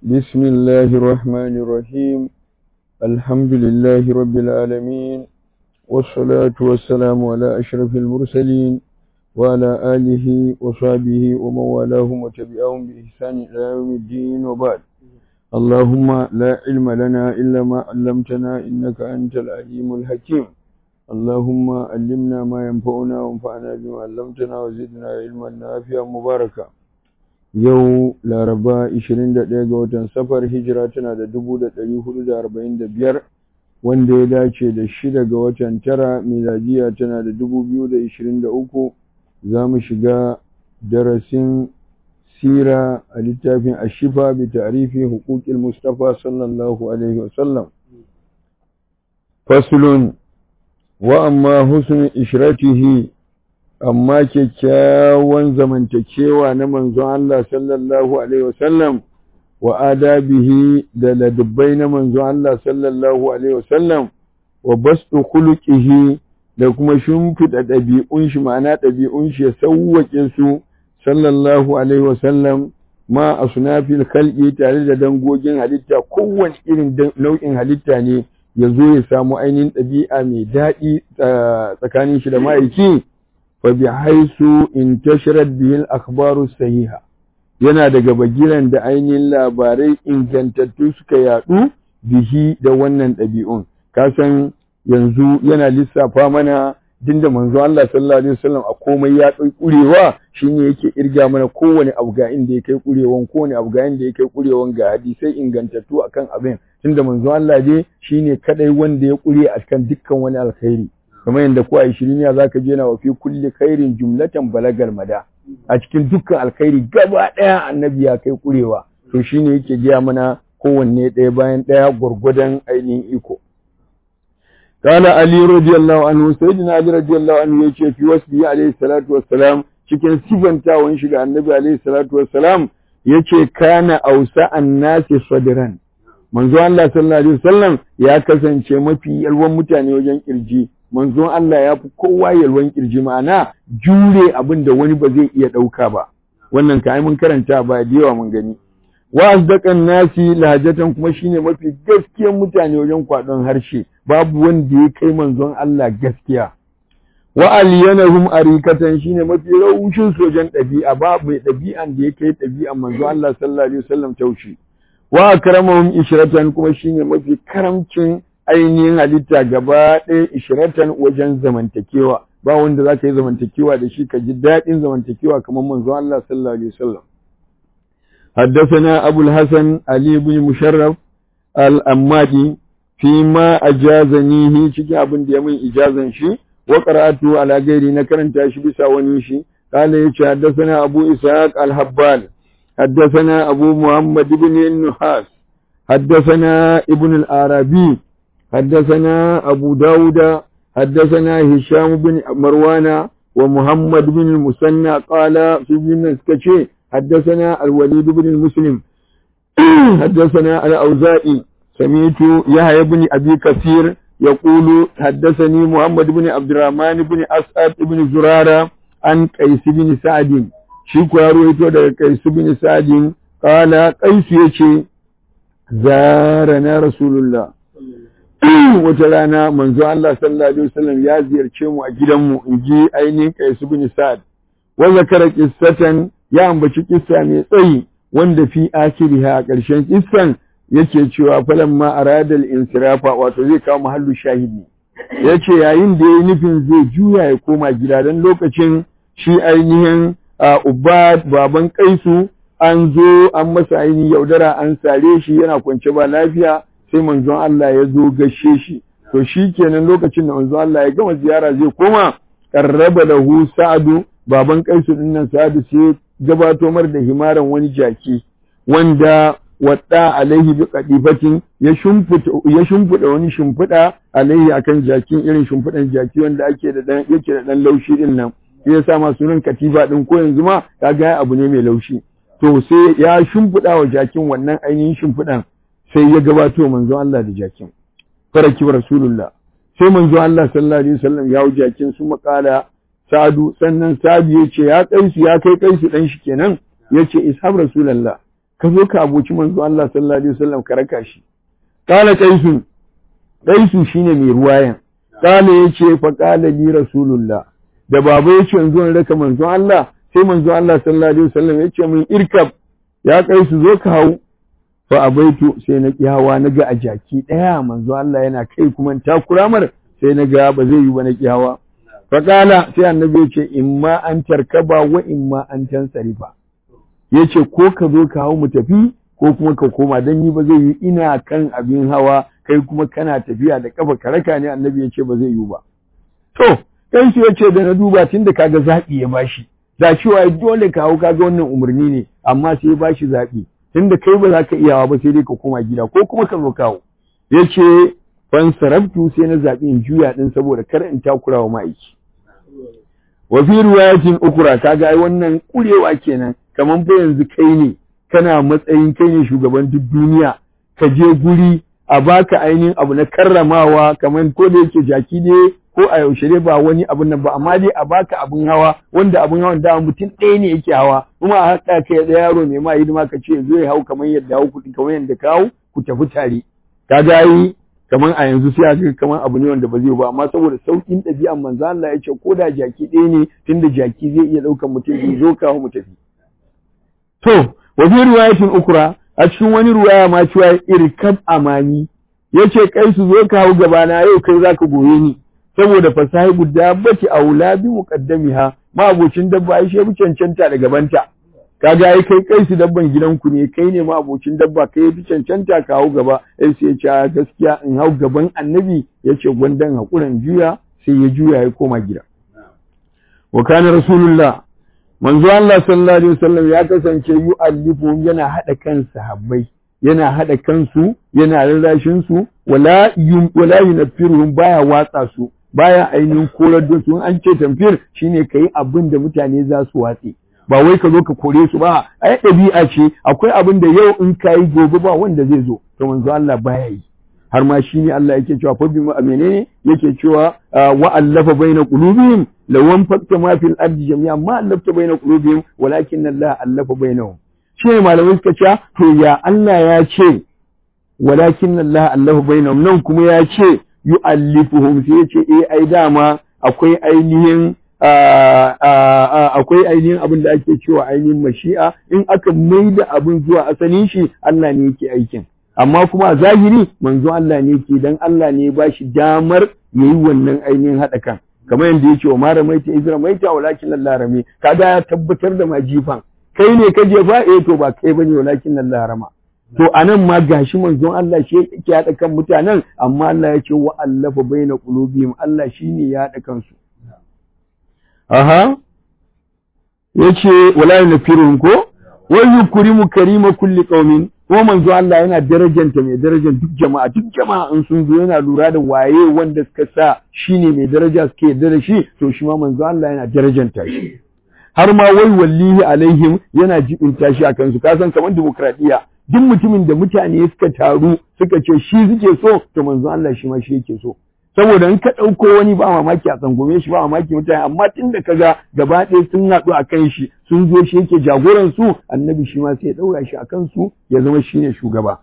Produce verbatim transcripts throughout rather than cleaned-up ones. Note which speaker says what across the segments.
Speaker 1: بسم الله الرحمن الرحيم الحمد لله رب العالمين والصلاة والسلام على أشرف المرسلين وعلى آله وصحبه ومن والاهم وتبعهم بإحسان إلى يوم الدين وبعد اللهم لا علم لنا إلا ما علمتنا إنك أنت العليم الحكيم اللهم علمنا ما ينفعنا وانفعنا بما علمتنا وزدنا علما نافعا مباركا yau laraba ishirin da ɗaya ga watan safar hijira tana da dubu da ɗari hudu da arba'in da biyar wanda ya dace da shida ga watan tara miladiya tana da dubu biyu da ishirin da uku za mu shiga darasin sira a littafin ashifa bi ta'rifi huquqil mustafa sallallahu alaihi wasallam faslun wa amma husnu ishratihi amma kyakkyawan zamantakewa na manzon Allah sallallahu alaihi wasallam wa adabihi da ladabbai na manzon Allah sallallahu alaihi wasallam wa bastu khuluqihi da kuma shimfida ɗabi'un shi ma'ana ɗabi'un shi ya sauwake su sallallahu alaihi wasallam ma asnafil khalqi tare da dangogin halitta kowane irin nau'in halitta ne ya zo ya samu ainihin ɗabi'a mai daɗi tsakanin shi da ma'aiki فبحيث انتشرت به الأخبار الصحيحة yana daga bagiran da ainihin labarai ingantattu suka yadu bihi da wannan ɗabi'un kasan yanzu yana lissafa mana dinda manzo Allah sallallahu alaihi wasallam a komai ya kai kurewa shine yake irga mana kowane abu ga inda yake kurewan kowane abu ga inda yake kurewan ga hadisai ingantattu akan abin tunda manzo Allah dai shine kadai wanda ya kure akan dukkan wani alkhairi kamar yadda ko a ishiriniya za ka je na wa fi kulli khairin jumlatan balagal mada a cikin dukkan alkhairi gaba ɗaya annabi ya kai kurewa to shine yake gaya mana kowanne ɗaya bayan ɗaya gwargwadon ainihin iko qala ali radiyallahu anhu sayyidina ali radiyallahu anhu yace fi wasbi alayhi salatu wassalam cikin sifantawan shi ga annabi alayhi salatu wassalam yace kana ausa annasi sadran manzo Allah sallallahu alaihi wasallam ya kasance mafi yalwan mutane wajen kirji manzon Allah ya fi kowa yalwan kirji ma'ana jure abin da wani ba zai iya ɗauka ba wannan kai mun karanta ba da yawa mun gani wa asdaqan nasi lahajatan kuma shine mafi gaskiyar mutane wajen kwadon harshe babu wanda ya kai manzon Allah gaskiya wa aliyanahum arikatan shine mafi raushin sojan ɗabi'a babu mai ɗabi'an da ya kai ɗabi'an manzon Allah sallallahu alaihi wasallam taushi wa akramahum ishratan kuma shine mafi karamcin ainihin halitta gaba ɗaya ishiratan wajen zamantakewa ba wanda za ka yi zamantakewa da shi ka ji daɗin zamantakewa kamar manzo Allah sallallahu alaihi wasallam حدثنا أبو الحسن علي بن مشرف الأمادي فيما أجازنيه شكي أبن ديامين إجازن شي وقرأته على غيري نكرن تاشي بسا ونيشي قال يتش حدثنا أبو إسحاق الحبال حدثنا أبو محمد بن النحاس حدثنا ابن العربي حدثنا أبو داود حدثنا هشام بن مروان ومحمد بن المثنى قال في بن سكتشي حدثنا الوليد بن المسلم حدثنا الأوزائي سمعت يحيى بن أبي كثير يقول حدثني محمد بن عبد الرحمن بن أسعد بن زرارة عن قيس بن سعد شكو رويته daga قيس بن سعد قال قيس يشي زارنا رسول الله wata rana manzo Allah sallallahu alaihi wasallam ya ziyarce mu a gidanmu inji ainihin Qais bin Sa'd wa zakara qissatan ya ambaci kissa mai tsayi wanda fi akhiriha a ƙarshen kissan yake cewa falamma arada al-insirafa wato zai kawo mahallu shahidi yace yayin da yayi nufin zai juya ya koma gida dan lokacin shi ainihin Ubad baban Qaisu an zo an masa ainihin yaudara an sare shi yana kwance ba lafiya sai manzon Allah ya zo gashe shi to shikenan lokacin da manzon Allah ya gama ziyara zai koma qarraba lahu sa'du baban Qaisu dinnan sa'du sai gabato mar da himaran wani jaki wanda wadda alaihi bi qadifatin ya shimfuda ya shimfuda wani shimfuda alaihi akan jakin irin shimfudan jaki wanda ake da dan yake da dan laushi din nan sai ya sa ma sunan katifa din ko yanzu ma kaga abu ne mai laushi to sai ya shimfuda wa jakin wannan ainihin shimfudan sai ya gabato manzo Allah da jakin faraki rasulullah sai manzo Allah sallallahu alaihi wasallam ya wuce jakin su makala sadu sannan sadu yace ya kai su ya kai kai su dan shi kenan yace ishab rasulullah ka zo ka aboci manzo Allah sallallahu alaihi wasallam ka raka shi. Kala Qaisu, Qaisu shine mai ruwayan. Kala yace fa qala li rasulullah, da baba yace yanzu in raka manzo Allah, sai manzo Allah sallallahu alaihi wasallam yace min irkab, ya Qaisu zo ka hau. Fa abaitu, sai na ki hawa naga a jaki daya manzo Allah yana kai kuma takuramar, sai naga ba zai yi ba na ki hawa. Fa kala, sai annabi yace imma an tarkaba wa imma an tansarifa. Yace ko ka zo ka hau mu tafi ko kuma ka koma, dan ni ba zai yi ina kan abin hawa kai kuma kana tafiya da kafa ka raka ne. Annabi yace ba zai yi ba. To kai shi yace da na duba tunda kaga zabi ya bashi, da cewa dole ka hau, kaga wannan umarni ne, amma sai ya bashi zabi tunda kai ba za ka iyawa ba sai dai ka koma gida ko kuma ka zo kawo. Yace fan sarabtu, sai na zabi in juya din saboda kar in takura wa ma'aiki. Wa fi riwayatin ukra, kaga ai wannan kurewa kenan, kaman ba yanzu kai ne kana matsayin kai ne shugaban duk duniya, ka je guri a baka ainihin abu na karramawa, kaman ko da yake jaki ne ko a yaushe ne ba wani abun nan ba, amma dai a baka abun hawa wanda abun hawan da mutum ɗaya ne yake hawa, kuma a haɗa kai da yaro mai ma hidima ka ce zo ya hau kamar yadda hau kuɗi kamar yadda ka hau ku tafi tare. Kaga yi kamar a yanzu sai aka kamar abu ne wanda ba zai ba, amma saboda saukin ɗabi'an manzo Allah ya ce ko da jaki ɗaya ne, tunda jaki zai iya ɗaukan mutum zai zo kawo mu tafi. To, wa fi riwayatin ukra, a cikin wani ruwaya ma cewa irkab amani, yace kai su zo kawo gaba na yau kai zaka goye ni, saboda fasahibu dabbati aula bi muqaddamiha, ma abocin dabba ai shebu cancanta da gabanta. Kaga ai kai kai su dabban gidanku ne, kai ne ma abocin dabba, kai fi cancanta ka hau gaba. Sai sai ya ce gaskiya in hau gaban annabi, yace gwandan hakuran juya, sai ya juya ya koma gida. Wa kana rasulullah, manzo Allah sallallahu alaihi wasallam ya kasance yu'allifu, yana hada kan sahabbai, yana hada kansu, yana rarrashin su, wala yum wala yunfiruhum, baya watsa su, baya ainihin korar da su. An ce tamfir shine kai abin da mutane za su watse, ba wai ka zo ka kore su ba. Ai ɗabi'a ce, akwai abin da yau in kai gobe ba wanda zai zo, to manzo Allah baya yi. Har ma shine Allah yake cewa fa bima menene yake cewa wa allafa baina qulubihim law anfaqta ma fil ardi jami'an ma allafta baina qulubihim walakin Allah allafa bainahum. Shi malamai suka ce to ya Allah ya ce walakin Allah allafa bainahum, nan kuma ya ce yu'allifuhum, sai ya ce eh ai dama akwai ainihin akwai ainihin abin da ake cewa ainihin mashi'a, in aka maida abin zuwa asalin shi Allah ne yake aikin, amma kuma a zahiri manzo Allah ne ke, dan Allah ne ba shi damar yayi wannan ainihin haɗa kan, kamar yadda yake wa mara maita izra maita walakin Allah rame. Kaga ya tabbatar da majifan kai ne ka jefa, eh to ba kai bane walakin Allah rama. To anan ma gashi manzon Allah shi yake haɗa kan mutanen, amma Allah ya ce wa allafa baina qulubihim, Allah shine ya haɗa kansu. Aha, yace wala yunfiruhum ko wa yukrimu karima kulli qaumin, ko manzo Allah yana darajanta mai darajar duk jama'a, duk jama'a in sun zo yana lura da waye wanda suka sa shine mai daraja suke yarda da shi, to shi ma manzo Allah yana darajanta shi. Har ma wai wallahi alaihim, yana jibinta shi akan su. Ka san kamar demokradiya, duk mutumin da mutane suka taru suka ce shi suke so, to manzo Allah shi ma shi yake so. Saboda in ka ɗauko wani ba mamaki a tsangume shi, ba mamaki mutane, amma tun da kaga gaba ɗaya sun haɗu a kan shi sun zo shi yake jagoran su, annabi shi ma sai ya ɗaura shi a kansu ya zama shi ne shugaba.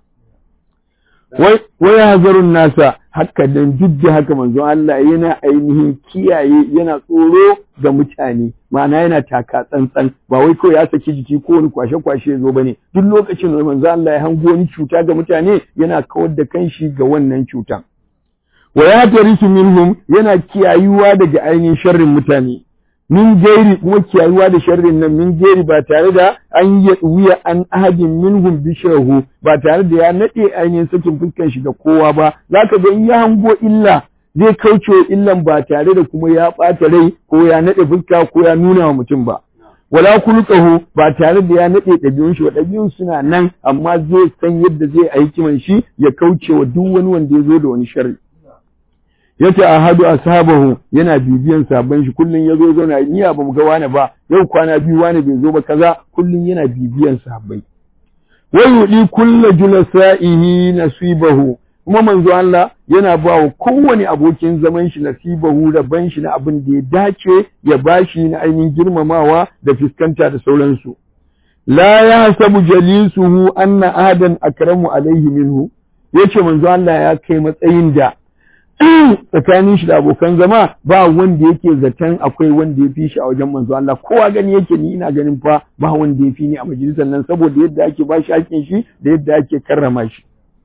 Speaker 1: Wai hazarun nasa, haka dan duk da haka manzon Allah yana ainihin kiyaye, yana tsoro ga mutane, ma'ana yana taka tsantsan, ba wai kawai ya saki jiki ko wani kwashe-kwashe zo bane. Duk lokacin da manzon Allah ya hango wani cuta ga mutane, yana kawar da kanshi ga wannan cutan. Wa ya tarisu minhum, yana kiyayuwa daga ainihin sharrin mutane, min gairi, kuma kiyayuwa da sharrin nan min gairi ba tare da an yi wuya an ahadin minhum bishrahu, ba tare da ya nade ainihin sakin fuskan shi ga kowa ba. Zaka ga in ya hango illa zai kauce illan ba tare da kuma ya ɓata rai ko ya nade fuska ko ya nuna wa mutum ba. Wala kulqahu, ba tare da ya nade ɗabi'un shi, wa ɗabi'un suna nan, amma zai san yadda zai aiki shi ya kauce wa duk wani wanda ya zo da wani sharri. Yace ahadu ashabahu, yana bibiyan sabon shi, kullun yazo zauna ni ba mu ga wani ba, yau kwana biyu wani bai zo ba kaza, kullun yana bibiyan sahabbai. Wa yudi kullu julasa'ihi nasibahu, kuma manzo Allah yana ba wa kowane abokin zaman shi nasibahu, rabban shi na abin da ya dace ya bashi na ainihin girmamawa da fiskanta da sauransu. la yahsabu jalisuhu anna ahadan akramu alayhi minhu yace manzo Allah ya kai matsayin da tsakanin shi da abokan zama ba wanda yake zaton akwai wanda ya fi shi a wajen manzo Allah, kowa gani yake ni ina ganin fa ba wanda ya fi ni a majalisar nan saboda yadda ake ba shi haƙin shi da yadda ake karrama shi.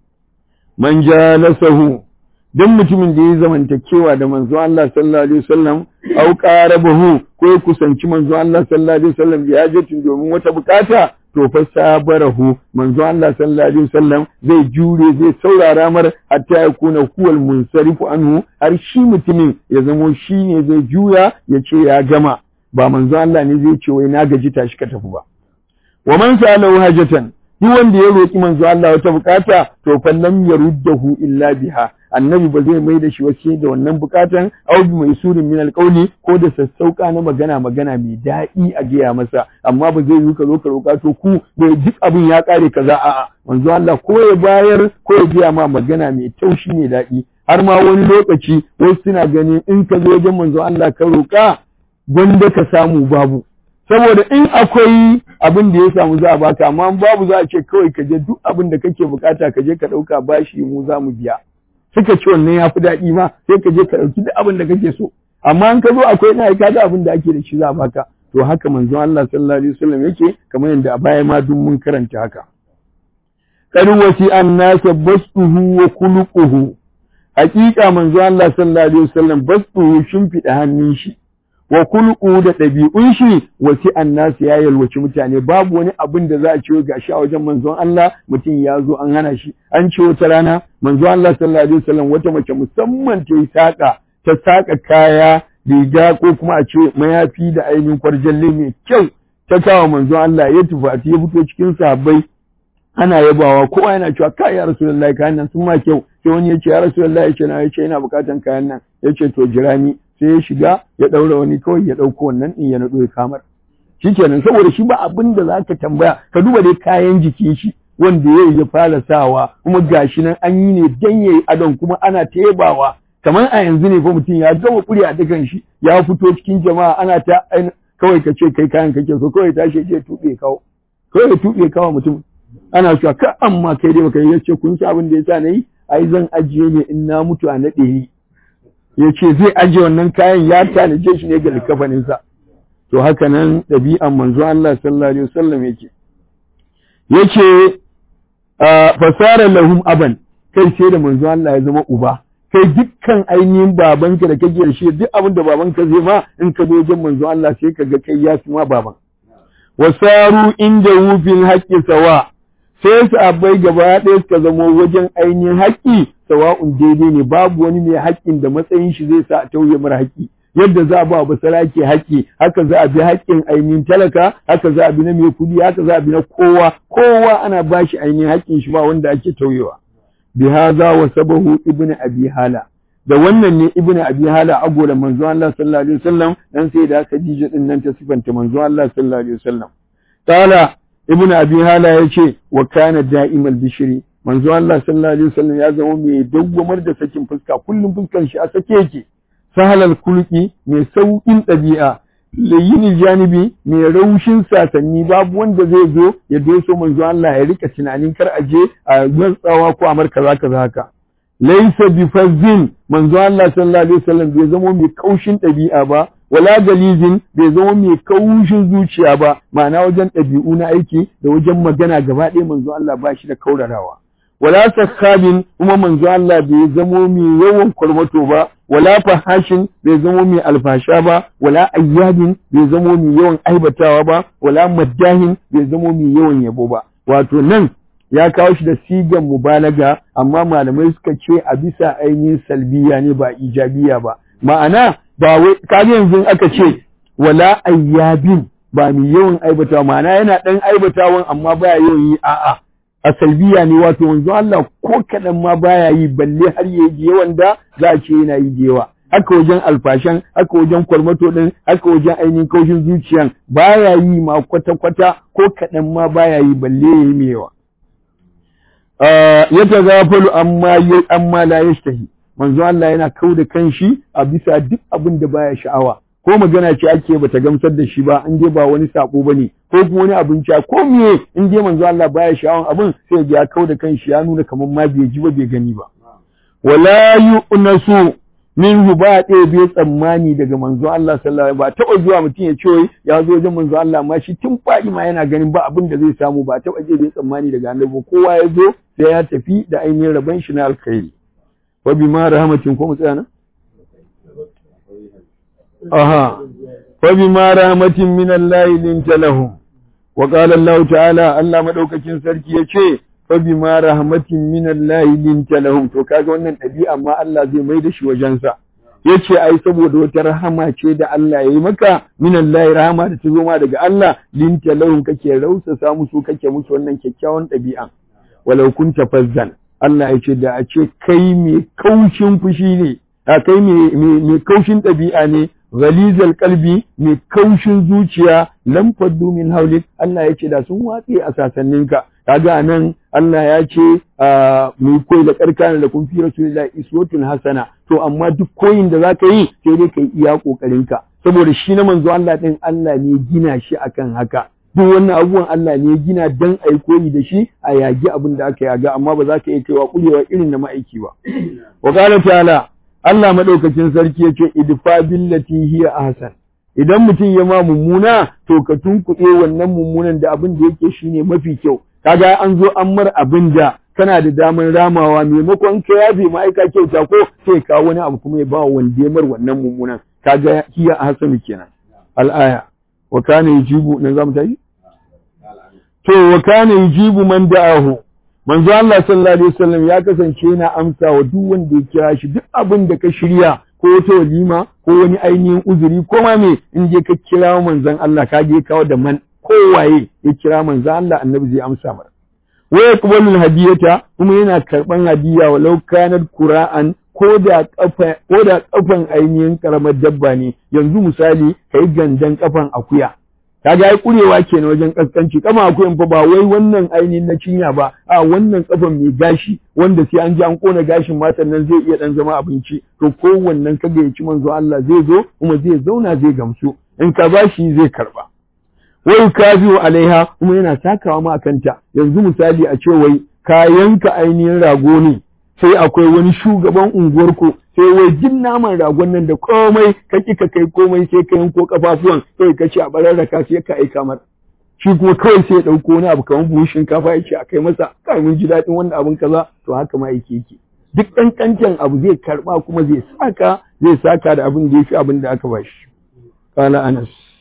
Speaker 1: Man jalasahu dan mutumin da ya zamantakewa da manzo Allah sallallahu alaihi wasallam au qarabahu ko ya kusanci manzo Allah sallallahu alaihi wasallam bi hajatin domin wata bukata to fa sabarahu manzo Allah sallallahu alaihi wasallam zai jure zai saurara mar hatta ya kuna huwal munsarifu anhu har shi mutumin ya zamo shi ne zai juya ya ce ya gama ba manzo Allah ne zai ce wai na gaji tashi ka tafi ba. Wa man sa'alahu hajatan duk wanda ya roki manzo Allah wata bukata to fa lam yaruddahu illa biha annabi ba zai mai da shi wace da wannan bukatan au bi mai surin min alqauli ko da sassauka na magana magana mai daɗi a gaya masa amma ba zai yi ka zo ka roka to ku bai duk abin ya kare kaza a'a manzo Allah ko ya bayar ko ya biya ma magana mai taushi mai daɗi har ma wani lokaci wasu suna ganin in ka zo wajen manzo Allah ka roka gwanda ka samu babu saboda in akwai abin da ya samu za a baka amma babu za a ce kawai ka je duk abin da kake bukata ka je ka dauka bashi mu za mu biya suka ce wannan ya fi daɗi ma sai ka je ka ɗauki duk abin da kake so amma in ka zo akwai na aika da abin da ake da shi za a baka to haka manzon Allah sallallahu alaihi wasallam yake kamar yadda a baya ma duk mun karanta haka qad wasi annasa basuhu wa khuluquhu haqiqa manzon Allah sallallahu alaihi wasallam basuhu shimfida hannun shi wa khuluquhu da ɗabi'un shi wasi annasa ya yalwaci mutane babu wani abin da za a ce ga shi a wajen manzon Allah mutum ya zo an hana shi an ce wata rana manzon Allah sallallahu alaihi wasallam wata mace musamman ta yi saka ta saka kaya riga ko kuma a ce mayafi da ainihin kwarjalle mai kyau ta kawo manzon Allah ya tufati ya fito cikin sahabbai ana yabawa kowa yana cewa kai ya rasulullahi kayan nan sun ma kyau sai wani ya ce ya rasulullahi yace na yace ina bukatan kayan nan yace to jira ni sai ya shiga ya daura wani kawai ya dauko wannan din ya nado ya kamar shikenan saboda shi ba abin da zaka tambaya ka duba dai kayan jikin shi wanda yayi ya fara sawa kuma gashi nan an yi ne dan yayi adon kuma ana tayabawa kamar a yanzu ne fa mutum ya gama kuri a dukan shi ya fito cikin jama'a ana ta kawai ka ce kai kayan kake so kawai tashi je tube kawo kawai tube kawo mutum ana cewa ka amma kai dai baka yace kun sa abin da yasa nayi ai zan ajiye ne in na mutu a nade ni yace zai ajiye wannan kayan ya tanaje shi ne ga likafanin sa to haka nan dabi'an manzo Allah sallallahu alaihi wasallam yake yace fasara lahum aban kai sai da manzo Allah ya zama uba kai dukkan ainihin babanka da kake da shi duk abin da babanka zai ma in ka zo wajen manzo Allah sai ka ga kai ya fi ma baban wasaru inda wufin haqqi sawa sai su abai gaba ɗaya suka zama wajen ainihin haƙƙi sawa'un daidai ne babu wani mai haƙƙin da matsayin shi zai sa a tauye mara haƙƙi yadda za a ba ba sarake haƙƙi haka za a bi haƙƙin ainihin talaka haka za a bi na mai kudi haka za a bi na kowa kowa ana ba shi ainihin haƙƙin shi ba wanda ake tauyewa bihaza wa sabahu ibnu abi hala da wannan ne ibnu abi hala agola manzo Allah sallallahu alaihi wasallam dan sai da Khadija din nan ta sifanta manzo Allah sallallahu alaihi wasallam qala ibnu abi hala yace wa kana da'imal bishri manzo Allah sallallahu alaihi wasallam ya zama mai dawwamar da sakin fuska kullum fuskar shi a sake yake sahalal kulki mai saukin ɗabi'a layyin janibi mai raushin sasanni babu wanda zai zo ya doso manzo Allah ya rika tunanin kar a je a tsawa ko amar kaza kaza haka laysa bi fazzin manzo Allah sallallahu alaihi wasallam bai zama mai kaushin ɗabi'a ba wala galizin bai zama mai kaushin zuciya ba ma'ana wajen ɗabi'u na aiki da wajen magana gaba ɗaya manzo Allah ba shi da kaurarawa wala sakhabin kuma manzo Allah bai zamo mai yawan kurmato ba wala fahashin bai zamo mai alfasha ba wala ayyadin bai zamo mai yawan aibatawa ba wala maddahin bai zamo mai yawan yabo ba wato nan ya kawo shi da sigan mubalaga amma malamai suka ce a bisa ainihin salbiya ne ba ijabiya ba ma'ana ba wai kaga yanzu aka ce wala ayyabin ba mai yawan aibatawa ma'ana yana dan aibatawan amma baya yawan yi a'a a salbiya ne wato wanzu Allah ko kaɗan ma baya yi balle har ya yi wanda za a ce yana yi jewa haka wajen alfashan haka wajen kwarmato ɗin haka wajen ainihin kaushin zuciyan baya yi ma kwata-kwata ko kaɗan ma baya yi balle ya yi mewa ya ta zafalu amma la yashtahi manzo Allah yana kau da kanshi a bisa duk abin da baya sha'awa ko magana ce ake bata gamsar da shi ba in dai ba wani sako bane ko kuma wani abinci ko miye in dai manzo Allah baya sha'awan abin sai ya kau da kanshi ya nuna kamar ma bai ji ba bai gani ba wala yu'nasu minhu ba ɗaya bai tsammani daga manzo Allah sallallahu alaihi ba taɓa zuwa mutum ya ce ya zo wajen manzo Allah amma shi tun faɗi ma yana ganin ba abin da zai samu ba taɓa je bai tsammani daga annabi kowa ya zo sai ya tafi da ainihin rabon shi na alkhairi wa bima rahmatin ko mu tsaya nan aha wa bima rahmatin min Allah linta lahum wa qala Allah ta'ala Allah madaukakin sarki yace fa bima rahmatin min Allah linta lahum to kaga wannan dabi'a ma Allah zai mai da shi wajen sa yace ai saboda wata rahama ce da Allah yayi maka min Allah rahama da ta zo ma daga Allah linta lahum kake rausa sa musu kake musu wannan kyakkyawan dabi'a walau kunta fazzan Allah yace da a ce kai mai kaushin fushi ne a kai mai kaushin dabi'a ne ghalizal qalbi mai kaushin zuciya lam faddu min hawlik Allah yace da sun watsi a sasanninka kaga nan Allah ya ce mu koyi da karkana da kun fi rasulillahi iswatun hasana to amma duk koyin da zaka yi sai dai kai iya kokarin ka saboda shi na manzo Allah din Allah ne gina shi akan haka duk wannan abubuwan Allah ne gina dan ai koyi da shi a yagi abin da aka yaga amma ba za ka iya kaiwa kulewa irin na ma'aiki ba wa qala ta'ala Allah madaukakin sarki yace idfa billati hiya ahsan idan mutum ya ma mummuna to ka tunkuɗe wannan mummunan da abin da yake shine mafi kyau kaga an zo an mar abin da kana da damar ramawa maimakon ka yafe ma'aika kyauta ko sai ka wani abu kuma ya ba wanda ya mar wannan mummunan kaga hiya ahsan kenan al-aya wa kana yujibu nan zamu tayi to wa kana yujibu man da'ahu manzo Allah sallallahu alaihi wasallam ya kasance yana amsa wa duk wanda ya kira shi duk abin da ka shirya ko wata walima ko wani ainihin uzuri ko ma me in je ka kira manzon Allah ka je kawo da man kowaye ya kira manzon Allah annabi zai amsa mar wa yaqbalu hadiyata kuma yana karban hadiya walau kanat qura'an ko da kafa ko da kafan ainihin karamar dabba ne yanzu misali kai gandan kafan akuya kaga ai kurewa kenan wajen kaskanci kama akuyan fa ba wai wannan ainihin na cinya ba a wannan kafan mai gashi wanda sai an ji an kona gashin matan nan zai iya dan zama abinci to kowannen kaga ya ci manzo Allah zai zo kuma zai zauna zai gamsu in ka bashi zai karba wai kafiu alaiha kuma yana sakawa ma akanta yanzu misali a ce wai kayanka ainihin rago ne sai akwai wani shugaban unguwarku sai wai jin naman ragon nan da komai ka ki ka kai komai sai ka yanko kafafuwan sai ka ce a barar da ka sai ka aika mar shi kuma kawai sai ya dauko wani abu kamar buhun shinkafa ya ce a kai masa kai mun ji daɗin wannan abin kaza to haka ma yake yake duk kankancan abu zai karba kuma zai saka zai saka da abin da yafi abin da aka bashi qala Anas